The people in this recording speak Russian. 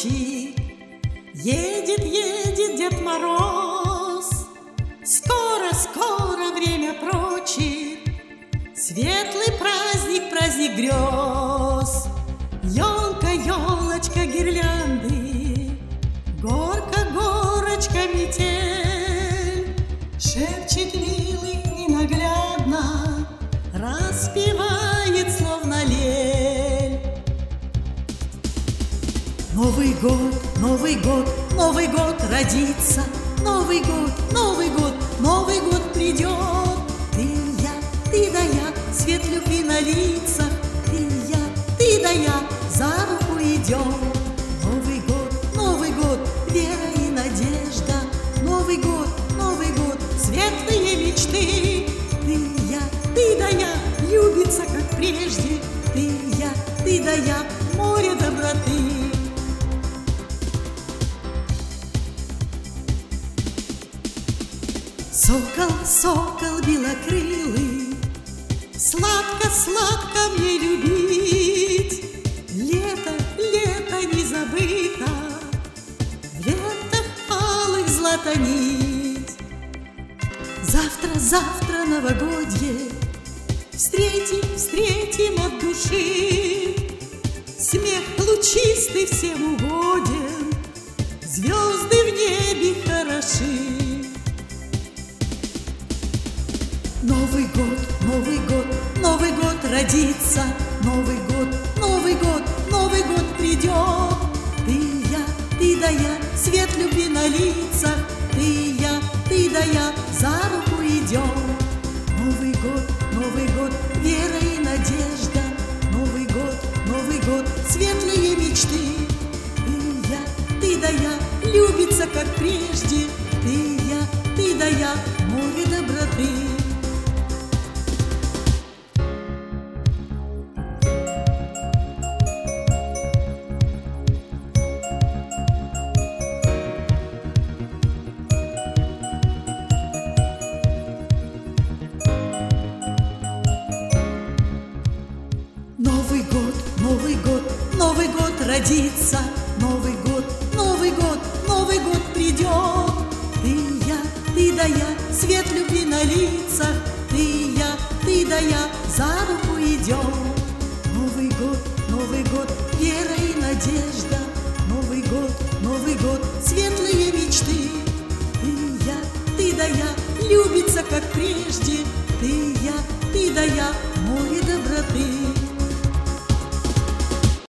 ночи. Едет, едет Дед Мороз, скоро, скоро время прочит. Светлый праздник, праздник грез. Елка, елочка, гирлянды, горка, горочка, метель. Шепчет милый ненаглядно, распевает словно лель. Новый год, Новый год, Новый год родится. Новый год, Новый год, Новый год придет. Ты да я, свет любви на лицах. Ты да я, за руку идем. Новый год, вера и надежда. Новый год, светлые мечты. Ты да я, любится, как прежде. Ты да я, море доброты. Сокол, сокол белокрылый, сладко, сладко мне любить. Лето, лето не забыто, в лентах алых злата нить. Завтра, завтра новогодье, встретим, встретим от души. Смех лучистый всем угоден, звезды в небе хороши. Новый год, Новый год, Новый год родится. Новый год, Новый год, Новый год придет. Ты да я, свет любви на лицах. Ты да я, за руку идем. Новый год, вера и надежда. Новый год, светлые мечты. Ты да я, любится, как прежде. Ты да я, море доброты. Новый год, Новый год, Новый год родится. Новый год, Новый год придет. Ты да я, свет любви на лицах. Ты да я, за руку идем. Новый год, вера и надежда. Новый год, светлые мечты. Ты да я, любится, как прежде. Ты да я, море доброты.